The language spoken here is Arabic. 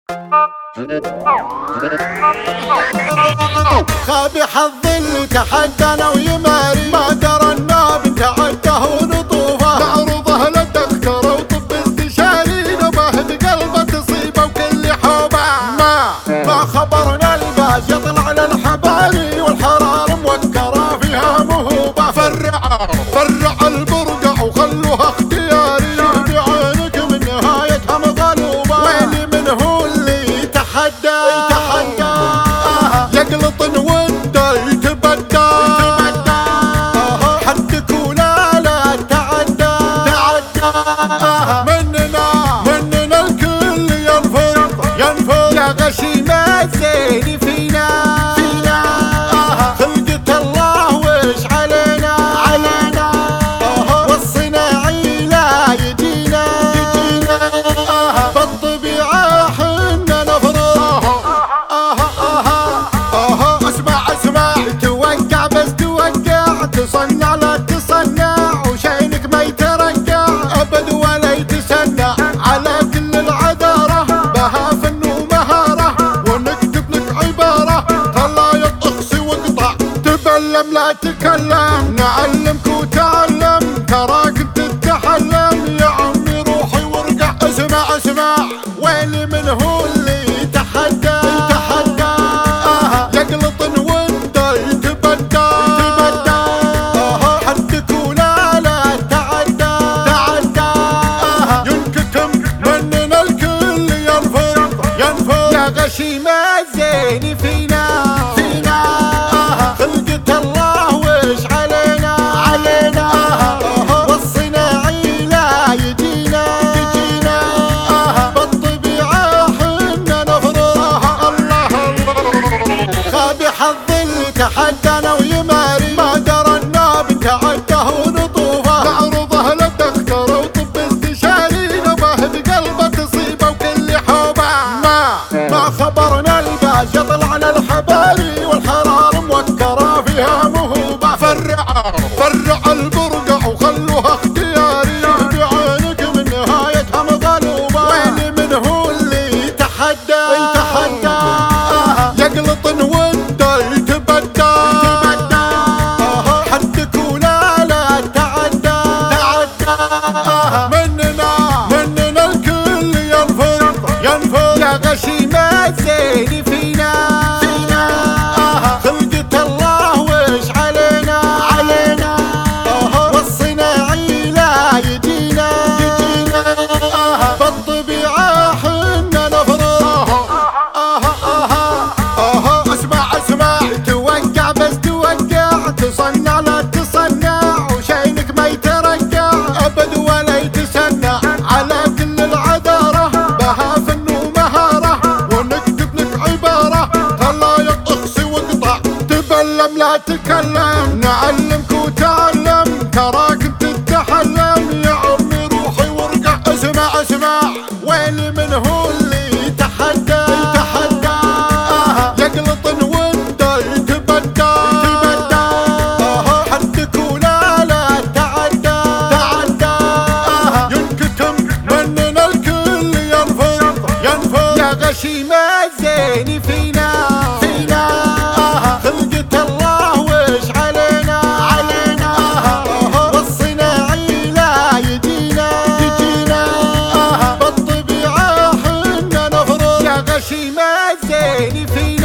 خاب حظ اللي تحدانا ويماري، ما درى الناب تعده ونطوفه، معروضه للدكتور وطب استشاري، نباه بقلبه تصيبه وكل حوبه. ما خبرنا الباس يطلع للحبالي، والحرار موكره فيها مهوبه. فرع البرقع وخلوها اختياري، بعينك من نهايتها مغلوبه. ويلي من هو اللي يتحدى يقلط وده يتبدى، حدك ولا لا تعدى. مننا الكل ينفر يا غشيم الزين فينا. خلقة الله وش علينا والصناعي لا يجينا. بالطبيعة حنا نفرض. اسمع توقع بس توقع، تصنع لا تصنع وشينك ما يترقع ابد ولا يتسنع. على كل العذارة بها فن ومهارة، ونكتب لك عبارة طلع يطخسي واقطع. تبلم لا تكلم نعلمك وتعلم، تراك تتحلم يا عمي روحي وارجع. اسمع ويلي من هو اللي يتحدى يقلط وده يتبدى، حدك ولا لا تعدى. ينكتم مننا الكل ينفر يا غشيم الزين فينا. خلقة الله وش علينا والصناعي لا يجينا. بالطبيعة حنا نفرضها. الله خاب حظ اللي تحدانا ويماري، ما درى الناب تعده ونطوفه، معروضه للدكتور وطب استشاري، نباه بقلبه تصيبه وكل حوبه. ما خبرنا الباس يطلع للحبالي، والحرار موكره فيها مهوبه. فرع البرقع وخلوها اختياري، بعينك من نهايتها مغلوبه. ويلي من هو اللي يتحدى يقلط وده يتبدى، حدك ولا لا تعدى. مننا الكل ينفر يا غشيم الزين فينا. خلقة الله وش علينا والصناعي لا يجينا. بالطبيعة حنا نفرض. اسمع توقع بس توقع، تصنع لا تصنع وشينك ما يترقع ابد ولا يتسنع. على كل العذارة بها فن ومهارة، ونكتب لك عبارة طلع يطخسي واقطع. تبلم لا تكلم نعلمك وتعلم، تراك تتحلم يا عمي روحي وارجع. اسمع ويلي من هو اللي يتحدى يقلط وده يتبدى، حدك ولا لا تعدى. ينكتم مننا الكل ينفر يا غشيم الزين فينا. خلقة الله وش علينا والصناعي لا يجينا. بالطبيعة حنا نفرض يا غشيم الزين فينا.